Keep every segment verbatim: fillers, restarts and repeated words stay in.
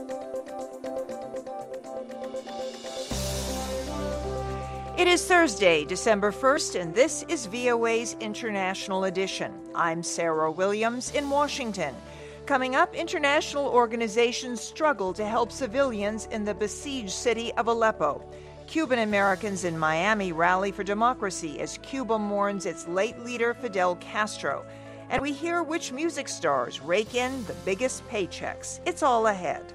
It is Thursday, December first, and this is V O A's International Edition. I'm Sarah Williams in Washington. Coming up, international organizations struggle to help civilians in the besieged city of Aleppo. Cuban Americans in Miami rally for democracy as Cuba mourns its late leader Fidel Castro. And we hear which music stars rake in the biggest paychecks. It's all ahead.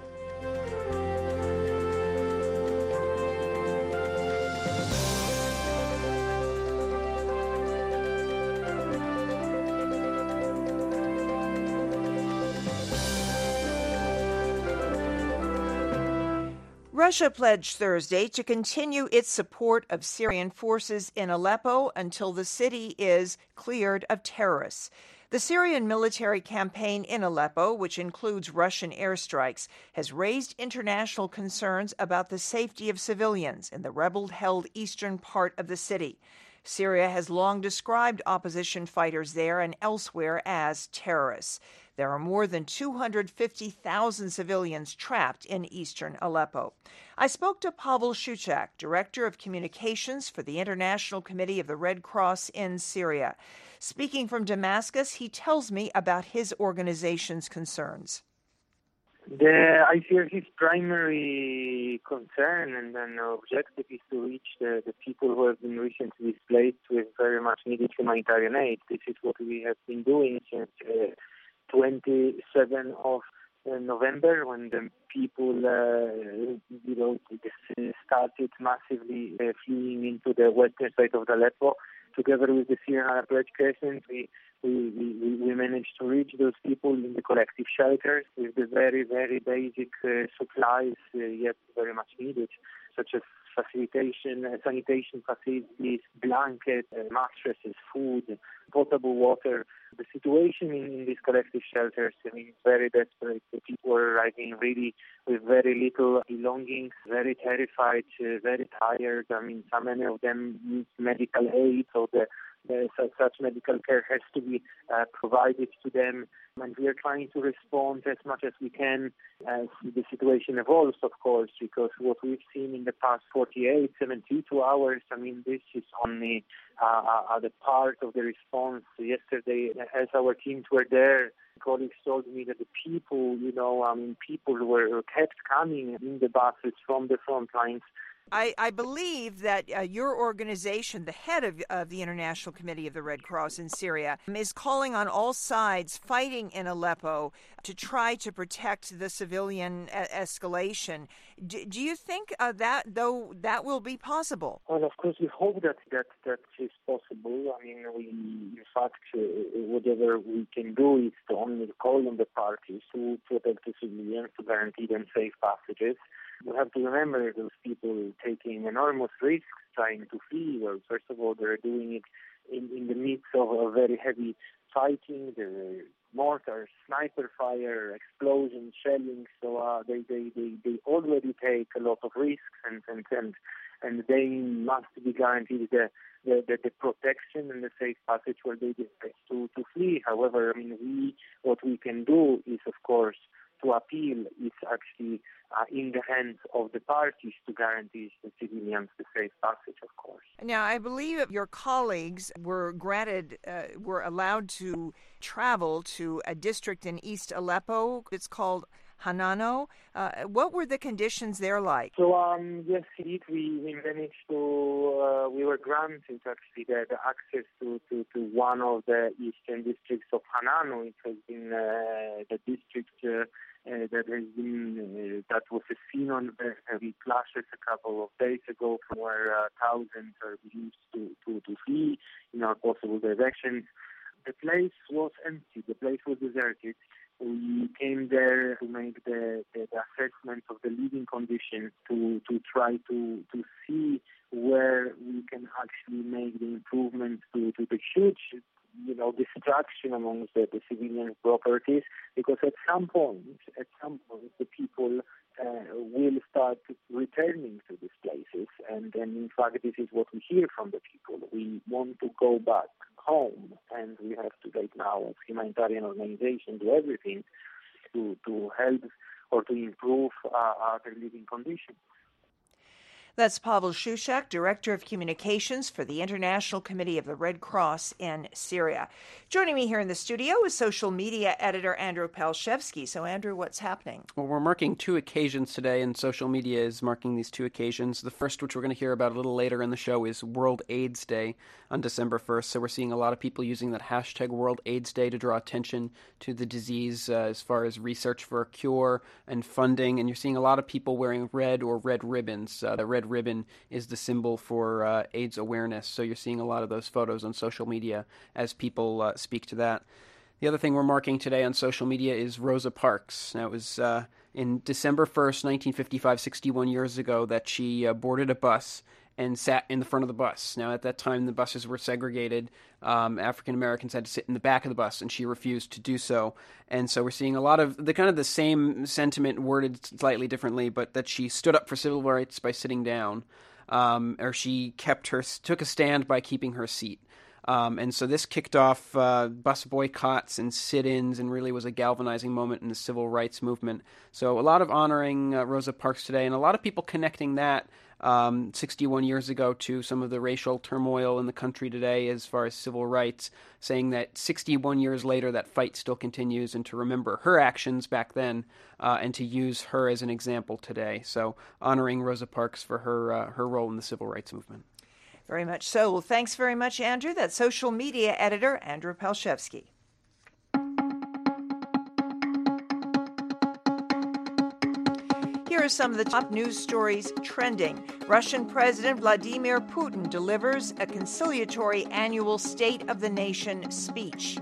Russia pledged Thursday to continue its support of Syrian forces in Aleppo until the city is cleared of terrorists. The Syrian military campaign in Aleppo, which includes Russian airstrikes, has raised international concerns about the safety of civilians in the rebel-held eastern part of the city. Syria has long described opposition fighters there and elsewhere as terrorists. There are more than two hundred fifty thousand civilians trapped in eastern Aleppo. I spoke to Pavel Shuchak, Director of Communications for the International Committee of the Red Cross in Syria. Speaking from Damascus, he tells me about his organization's concerns. The I C R C's primary concern and then objective is to reach the, the people who have been recently displaced with very much needed humanitarian aid. This is what we have been doing since uh, twenty-seventh of November, when the people, uh, you know, started massively uh, fleeing into the western side of Aleppo. Together with the Syrian Arab Red Crescent, we, we, we, we managed to reach those people in the collective shelters with the very, very basic uh, supplies, uh, yet very much needed, such as facilitation, uh, sanitation facilities, blankets, uh, mattresses, food, potable water. The situation in, in these collective shelters, I mean, it's very desperate. The people are arriving really with very little belongings, very terrified, uh, very tired. I mean, so many of them need medical aid, so the, the such, such medical care has to be uh, provided to them. And we are trying to respond as much as we can as the situation evolves, of course, because what we've seen in the past forty-eight, seventy-two hours, I mean, this is only uh, uh, the part of the response. Yesterday, as our teams were there, colleagues told me that the people, you know, I mean, people were kept coming in the buses from the front lines. I, I believe that uh, your organization, the head of, of the International Committee of the Red Cross in Syria, is calling on all sides fighting in Aleppo to try to protect the civilian a- escalation. Do, do you think uh, that, though, that will be possible? Well, of course, we hope that that, that is possible. I mean, we, in fact, uh, whatever we can do is to only call on the parties to protect the civilians, to guarantee them safe passages. You have to remember those people taking enormous risks trying to flee. Well, first of all, they're doing it in, in the midst of a very heavy fighting. There were mortars, sniper fire, explosions, shelling. So uh, they, they, they, they already take a lot of risks, and and, and, and they must be guaranteed the, the, the, the protection and the safe passage where they decide to, to flee. However, I mean, we what we can do is, of course, to appeal is actually uh, in the hands of the parties to guarantee the civilians the safe passage, of course. Now, I believe your colleagues were granted, uh, were allowed to travel to a district in East Aleppo. It's called Hanano. Uh, what were the conditions there like? So, um, yes, indeed, we, we managed to, uh, we were granted actually the, the access to, to, to one of the eastern districts of Hanano. It has been uh, the district uh, uh, that has been, uh, that was a scene on very heavy clashes a couple of days ago, from where uh, thousands are believed to, to, to flee in all possible directions. The place was empty. The place was deserted. We came there to make the, the, the assessment of the living conditions, to, to try to, to see where we can actually make the improvements to, to the huge, you know, destruction amongst the, the civilian properties, because at some point, at some point, the people uh, will start returning to these places, and then in fact this is what we hear from the people. We want to go back home, and we have to right now, as humanitarian organization, do everything to, to help or to improve uh, uh, their living conditions. That's Pavel Shushak, Director of Communications for the International Committee of the Red Cross in Syria. Joining me here in the studio is social media editor Andrew Palshevsky. So, Andrew, what's happening? Well, we're marking two occasions today, and social media is marking these two occasions. The first, which we're going to hear about a little later in the show, is World AIDS Day on December first. So we're seeing a lot of people using that hashtag World AIDS Day to draw attention to the disease uh, as far as research for a cure and funding. And you're seeing a lot of people wearing red or red ribbons. Uh, the red ribbon is the symbol for uh, AIDS awareness. So you're seeing a lot of those photos on social media as people uh, speak to that. The other thing we're marking today on social media is Rosa Parks. Now, it was uh, in December first, nineteen fifty-five, sixty-one years ago, that she uh, boarded a bus and sat in the front of the bus. Now, at that time, the buses were segregated. Um, African Americans had to sit in the back of the bus, and she refused to do so. And so we're seeing a lot of the kind of the same sentiment worded slightly differently, but that she stood up for civil rights by sitting down, um, or she kept her took a stand by keeping her seat. Um, and so this kicked off uh, bus boycotts and sit-ins and really was a galvanizing moment in the civil rights movement. So a lot of honoring uh, Rosa Parks today, and a lot of people connecting that um, sixty-one years ago to some of the racial turmoil in the country today as far as civil rights, saying that sixty-one years later that fight still continues, and to remember her actions back then uh, and to use her as an example today. So honoring Rosa Parks for her uh, her role in the civil rights movement. Very much so. Well, thanks very much, Andrew. That's social media editor Andrew Palshevsky. Here are some of the top news stories trending. Russian President Vladimir Putin delivers a conciliatory annual State of the Nation speech.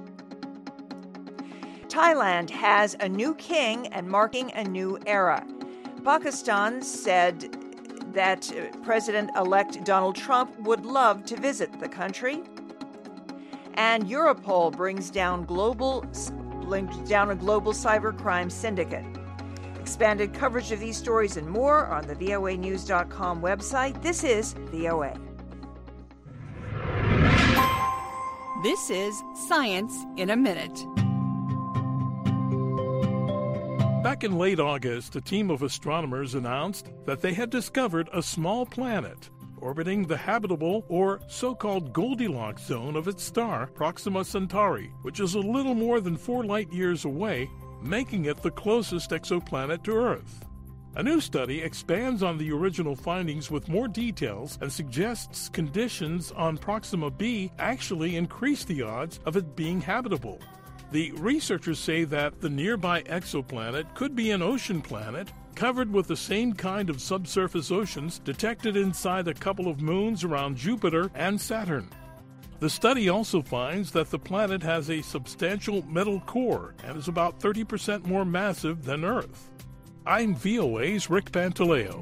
Thailand has a new king and marking a new era. Pakistan said that President-elect Donald Trump would love to visit the country. And Europol brings down global brings down a global cybercrime syndicate. Expanded coverage of these stories and more on the V O A news dot com website. This is V O A. This is Science in a Minute. Back in late August, a team of astronomers announced that they had discovered a small planet orbiting the habitable or so-called Goldilocks zone of its star, Proxima Centauri, which is a little more than four light-years away, making it the closest exoplanet to Earth. A new study expands on the original findings with more details and suggests conditions on Proxima b actually increase the odds of it being habitable. The researchers say that the nearby exoplanet could be an ocean planet covered with the same kind of subsurface oceans detected inside a couple of moons around Jupiter and Saturn. The study also finds that the planet has a substantial metal core and is about thirty percent more massive than Earth. I'm V O A's Rick Pantaleo.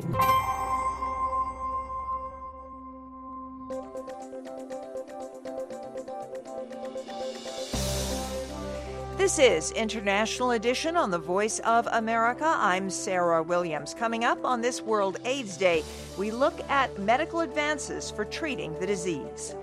This is International Edition on the Voice of America. I'm Sarah Williams. Coming up on this World AIDS Day, we look at medical advances for treating the disease.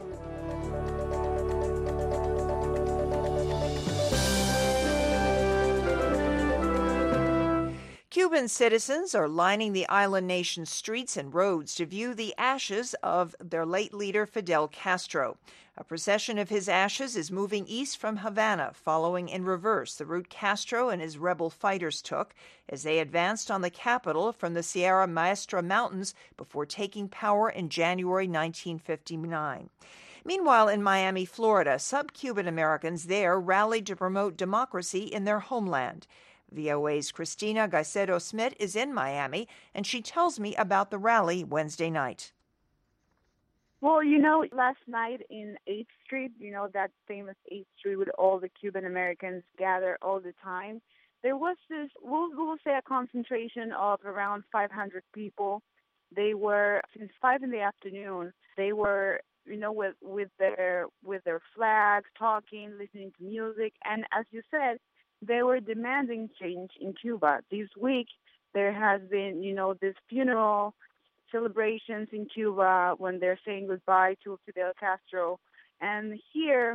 Cuban citizens are lining the island nation's streets and roads to view the ashes of their late leader, Fidel Castro. A procession of his ashes is moving east from Havana, following in reverse the route Castro and his rebel fighters took as they advanced on the capital from the Sierra Maestra Mountains before taking power in January nineteen fifty-nine. Meanwhile, in Miami, Florida, sub-Cuban Americans there rallied to promote democracy in their homeland. V O A's Christina Gaicedo-Smith is in Miami, and she tells me about the rally Wednesday night. Well, you know, last night in eighth Street, you know, that famous eighth Street with all the Cuban Americans gather all the time, there was this, we'll, we'll say a concentration of around five hundred people. They were, since five in the afternoon, they were, you know, with, with their with their flags, talking, listening to music, and as you said, they were demanding change in Cuba. This week, there has been, you know, this funeral celebrations in Cuba when they're saying goodbye to Fidel Castro. And here,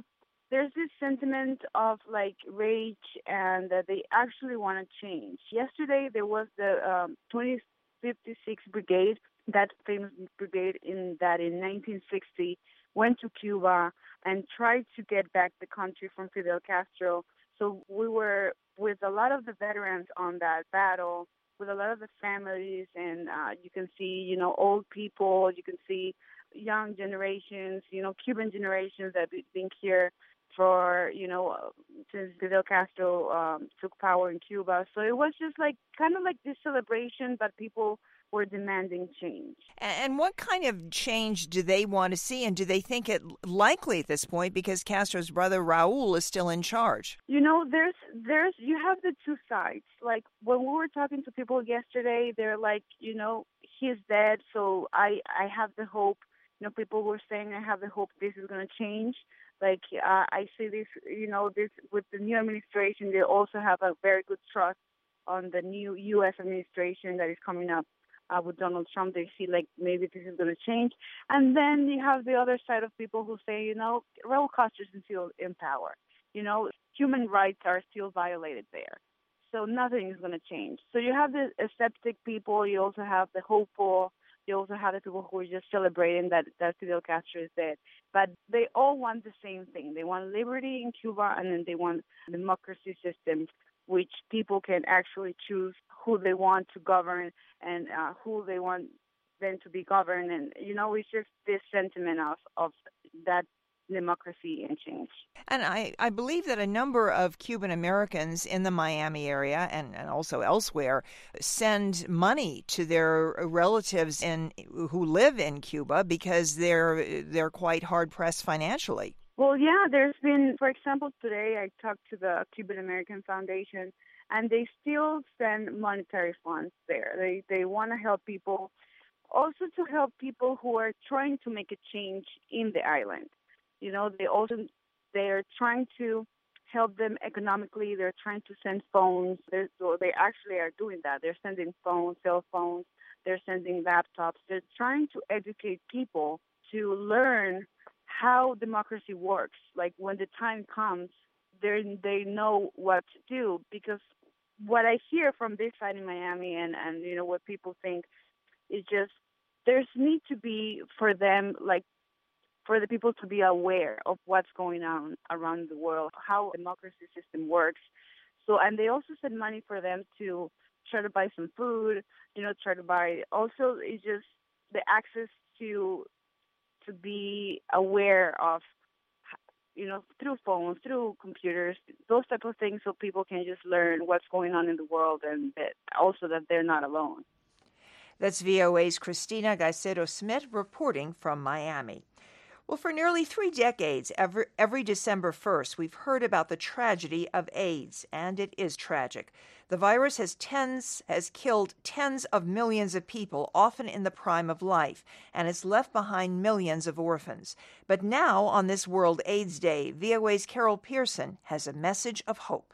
there's this sentiment of like rage and that they actually want to change. Yesterday there was the um, twenty fifty-six Brigade, that famous brigade in that in nineteen sixty went to Cuba and tried to get back the country from Fidel Castro. So we were with a lot of the veterans on that battle, with a lot of the families, and uh, you can see, you know, old people, you can see young generations, you know, Cuban generations that have been here for, you know, uh, since Fidel Castro um, took power in Cuba. So it was just like kind of like this celebration, but people were demanding change. And what kind of change do they want to see, and do they think it likely at this point because Castro's brother Raul is still in charge? You know, there's there's you have the two sides. Like when we were talking to people yesterday, they're like, you know, he's dead, so I I have the hope. You know, people were saying I have the hope this is going to change. Like uh, I see this, you know, this with the new administration, they also have a very good trust on the new U S administration that is coming up. Uh, with Donald Trump, they see like maybe this is going to change. And then you have the other side of people who say, you know, Raul Castro is still in power. You know, human rights are still violated there. So nothing is going to change. So you have the skeptic people. You also have the hopeful. You also have the people who are just celebrating that, that Fidel Castro is dead. But they all want the same thing. They want liberty in Cuba, and then they want a democracy system which people can actually choose who they want to govern and uh, who they want them to be governed. And, you know, it's just this sentiment of, of that democracy and change. And I, I believe that a number of Cuban Americans in the Miami area and, and also elsewhere send money to their relatives in who live in Cuba because they're they're quite hard-pressed financially. Well, yeah, there's been, for example, today I talked to the Cuban American Foundation, and they still send monetary funds there. They they want to help people, also to help people who are trying to make a change in the island. You know, they also they're trying to help them economically. They're trying to send phones. They're, so they actually are doing that. They're sending phones, cell phones. They're sending laptops. They're trying to educate people to learn how democracy works. Like when the time comes, they they know what to do. Because what I hear from this side in Miami and, and you know what people think is just there's need to be for them, like for the people to be aware of what's going on around the world, how the democracy system works. So, and they also send money for them to try to buy some food, you know, try to buy. Also, it's just the access to to be aware of, you know, through phones, through computers, those type of things, so people can just learn what's going on in the world and that also that they're not alone. That's V O A's Christina Gaicedo-Smith reporting from Miami. Well, for nearly three decades, every, every December first, we've heard about the tragedy of AIDS, and it is tragic. The virus has tens has killed tens of millions of people, often in the prime of life, and has left behind millions of orphans. But now, on this World AIDS Day, V O A's Carol Pearson has a message of hope.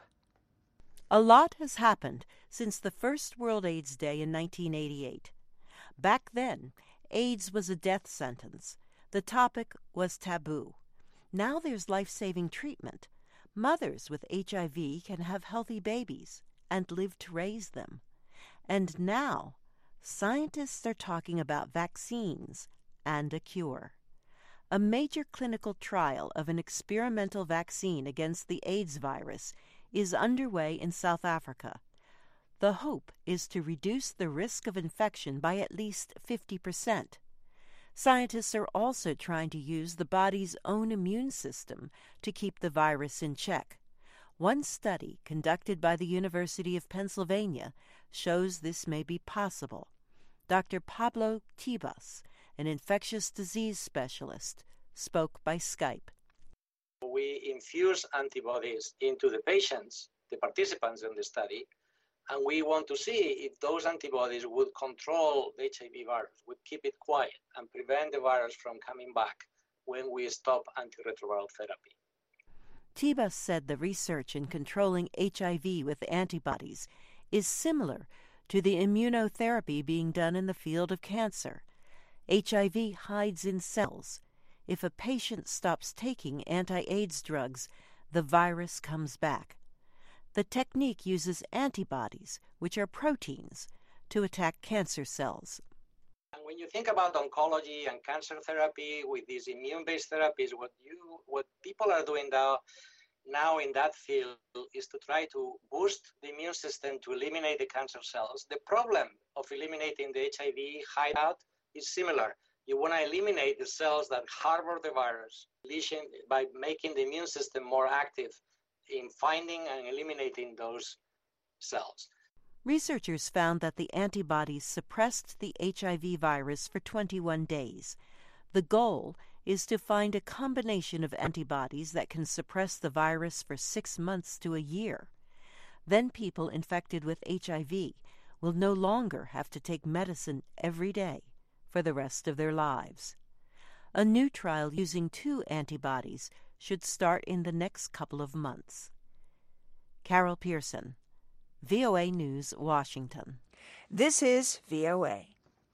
A lot has happened since the first World AIDS Day in nineteen eighty-eight. Back then, AIDS was a death sentence. The topic was taboo. Now there's life-saving treatment. Mothers with H I V can have healthy babies and live to raise them. And now, scientists are talking about vaccines and a cure. A major clinical trial of an experimental vaccine against the AIDS virus is underway in South Africa. The hope is to reduce the risk of infection by at least fifty percent. Scientists are also trying to use the body's own immune system to keep the virus in check. One study conducted by the University of Pennsylvania shows this may be possible. Doctor Pablo Tebas, an infectious disease specialist, spoke by Skype. We infuse antibodies into the patients, the participants in the study, and we want to see if those antibodies would control the H I V virus, would keep it quiet and prevent the virus from coming back when we stop antiretroviral therapy. Tebas said the research in controlling H I V with antibodies is similar to the immunotherapy being done in the field of cancer. H I V hides in cells. if a patient stops taking anti-AIDS drugs, the virus comes back. The technique uses antibodies, which are proteins, to attack cancer cells. And when you think about oncology and cancer therapy with these immune-based therapies, what you what people are doing now, now in that field is to try to boost the immune system to eliminate the cancer cells. The problem of eliminating the H I V hideout is similar. You want to eliminate the cells that harbor the virus lesion by making the immune system more active in finding and eliminating those cells. Researchers found that the antibodies suppressed the H I V virus for twenty-one days. The goal is to find a combination of antibodies that can suppress the virus for six months to a year. Then people infected with H I V will no longer have to take medicine every day for the rest of their lives. A new trial using two antibodies should start in the next couple of months. Carol Pearson, V O A News, Washington. This is V O A.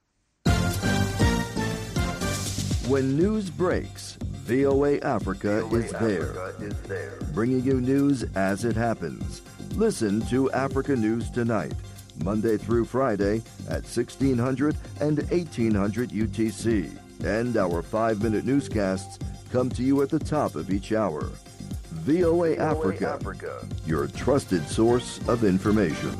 When news breaks, V O A Africa, V O A is, there, Africa is there, bringing you news as it happens. Listen to Africa News Tonight, Monday through Friday at sixteen hundred and eighteen hundred U T C. And our five-minute newscasts come to you at the top of each hour. V O A, V O A Africa, Africa, your trusted source of information.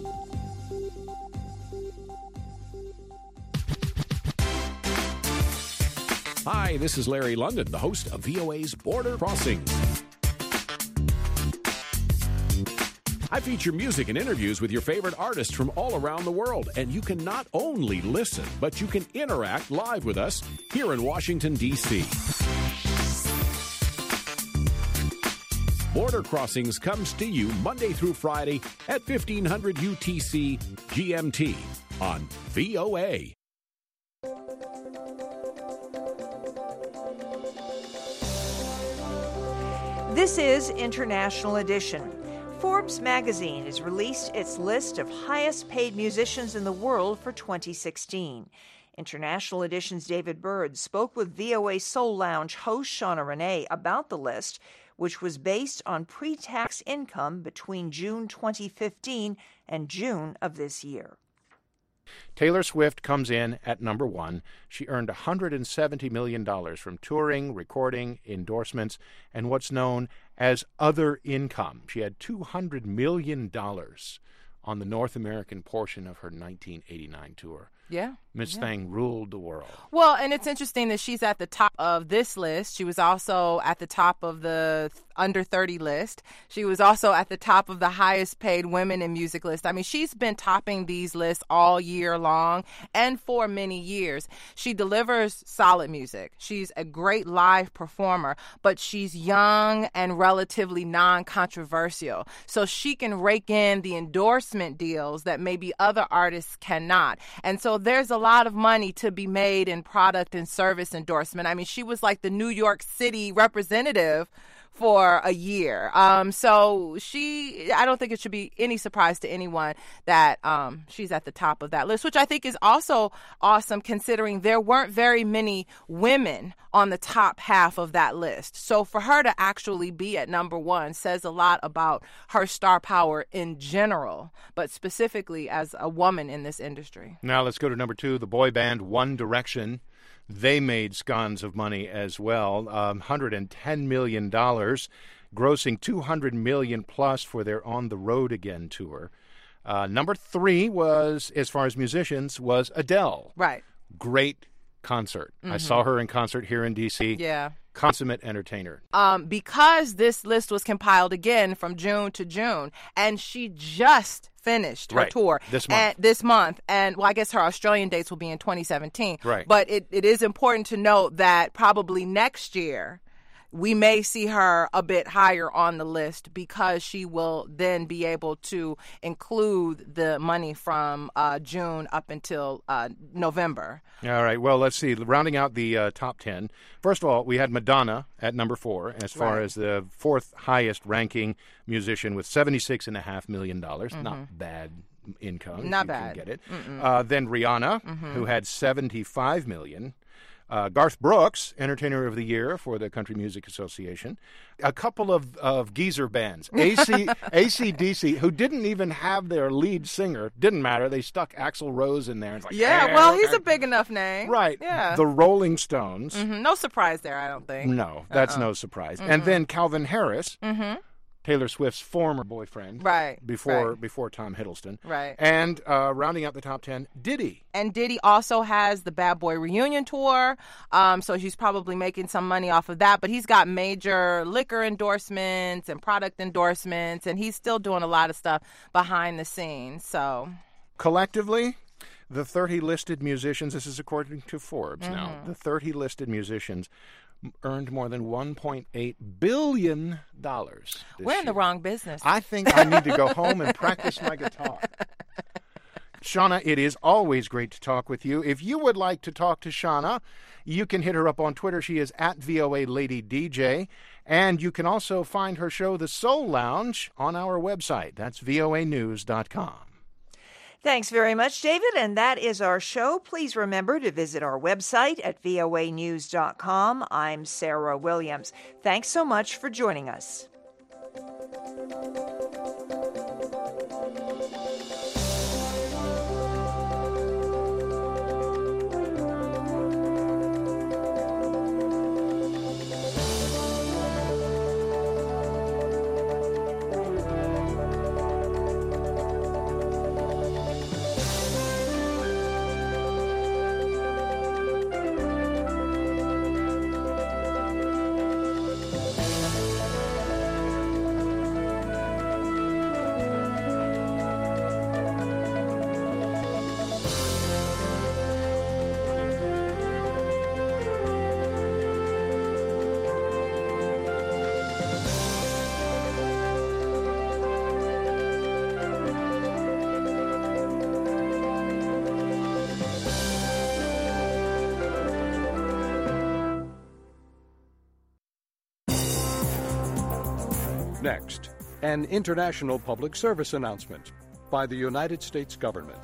Hi, this is Larry London, the host of V O A's Border Crossings. I feature music and interviews with your favorite artists from all around the world, and you can not only listen, but you can interact live with us here in Washington, D C Border Crossings comes to you Monday through Friday at fifteen hundred U T C G M T on V O A. This is International Edition. Forbes magazine has released its list of highest paid musicians in the world for twenty sixteen. International Edition's David Bird spoke with V O A Soul Lounge host Shauna Renee about the list, which was based on pre-tax income between June twenty fifteen and June of this year. Taylor Swift comes in at number one. She earned one hundred seventy million dollars from touring, recording, endorsements, and what's known as other income. She had two hundred million dollars on the North American portion of her nineteen eighty-nine tour. Yeah. Miss yeah. Thing ruled the world. Well, and it's interesting that she's at the top of this list. She was also at the top of the under thirty list. She was also at the top of the highest paid women in music list. I mean, she's been topping these lists all year long and for many years. She delivers solid music. She's a great live performer, but she's young and relatively non-controversial. So she can rake in the endorsement deals that maybe other artists cannot. And so there's a lot of money to be made in product and service endorsement. I mean, she was like the New York City representative for a year. Um, so she, I don't think it should be any surprise to anyone that um, she's at the top of that list, which I think is also awesome considering there weren't very many women on the top half of that list. So for her to actually be at number one says a lot about her star power in general, but specifically as a woman in this industry. Now let's go to number two, the boy band One Direction. They made scones of money as well, um, one hundred ten million dollars, grossing two hundred million dollars plus for their On the Road Again tour. Uh, number three was, as far as musicians, was Adele. Right. Great concert. Mm-hmm. I saw her in concert here in D C Yeah. Consummate entertainer. Um, because this list was compiled again from June to June, and she just finished her right. tour this month. And, this month, and well, I guess her Australian dates will be in twenty seventeen. Right. But it, it is important to note that probably next year we may see her a bit higher on the list because she will then be able to include the money from uh, June up until uh, November. All right. Well, let's see. Rounding out the uh, top ten. First of all, we had Madonna at number four, as far right. as the fourth highest ranking musician with seventy-six point five million dollars. Mm-hmm. Not bad income. Not if you bad. Can get it. Mm-mm. Uh, then Rihanna, mm-hmm. who had seventy-five million dollars. Uh, Garth Brooks, Entertainer of the Year for the Country Music Association. A couple of, of geezer bands, A C, A C D C, who didn't even have their lead singer. Didn't matter. They stuck Axl Rose in there. It's like, yeah, eh, well, he's eh. a big enough name. Right. Yeah. The Rolling Stones. Mm-hmm. No surprise there, I don't think. No, that's Uh-uh. no surprise. Mm-hmm. And then Calvin Harris. Mm-hmm. Taylor Swift's former boyfriend, right? Before right. before Tom Hiddleston, right? And uh, rounding out the top ten, Diddy. And Diddy also has the Bad Boy reunion tour, um, so he's probably making some money off of that. But he's got major liquor endorsements and product endorsements, and he's still doing a lot of stuff behind the scenes. So collectively, the thirty listed musicians. This is according to Forbes. Mm-hmm. Now, the thirty listed musicians earned more than one point eight billion dollars. We're in year. the wrong business. I think I need to go home and practice my guitar. Shauna, it is always great to talk with you. If you would like to talk to Shauna, you can hit her up on Twitter. She is at V O A Lady D J. And you can also find her show, The Soul Lounge, on our website. That's V O A news dot com. Thanks very much, David. And that is our show. Please remember to visit our website at V O A news dot com. I'm Sarah Williams. Thanks so much for joining us. Next, an international public service announcement by the United States government.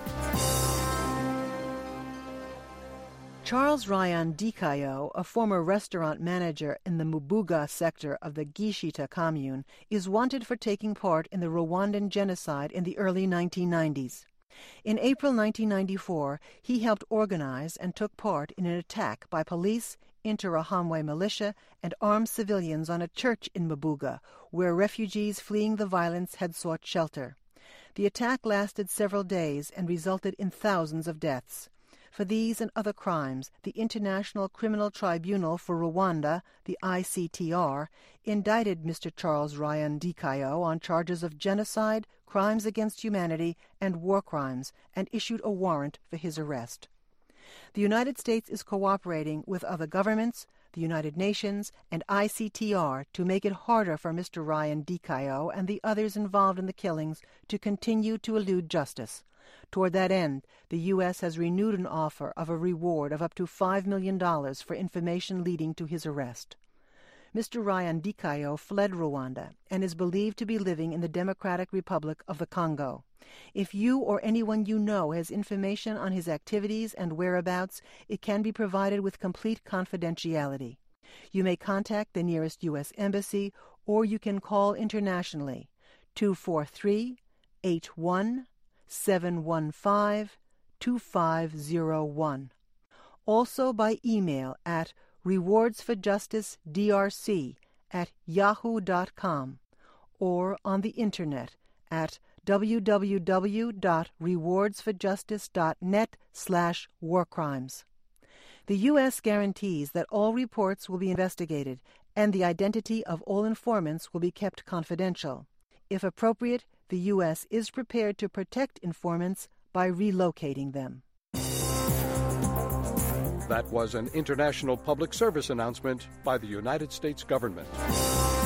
Charles Ryan Dikayo, a former restaurant manager in the Mubuga sector of the Gishita commune, is wanted for taking part in the Rwandan genocide in the early nineteen nineties. In April nineteen ninety-four, he helped organize and took part in an attack by police, Interahamwe militia, and armed civilians on a church in Mubuga, where refugees fleeing the violence had sought shelter. The attack lasted several days and resulted in thousands of deaths. For these and other crimes, the International Criminal Tribunal for Rwanda, the I C T R, indicted Mister Charles Ryan Dikayo on charges of genocide, crimes against humanity, and war crimes, and issued a warrant for his arrest. The United States is cooperating with other governments, the United Nations, and I C T R to make it harder for Mister Ryan Dikayo and the others involved in the killings to continue to elude justice. Toward that end, the U S has renewed an offer of a reward of up to five million dollars for information leading to his arrest. Mister Ryan Dikayo fled Rwanda and is believed to be living in the Democratic Republic of the Congo. If you or anyone you know has information on his activities and whereabouts, it can be provided with complete confidentiality. You may contact the nearest U S embassy, or you can call internationally two four three, eight one, seven one five, two five zero one. Also by email at rewardsforjusticedrc at yahoo dot com, or on the internet at w w w dot rewards for justice dot net slash war crimes. The U S guarantees that all reports will be investigated and the identity of all informants will be kept confidential. If appropriate, the U S is prepared to protect informants by relocating them. That was an international public service announcement by the United States government.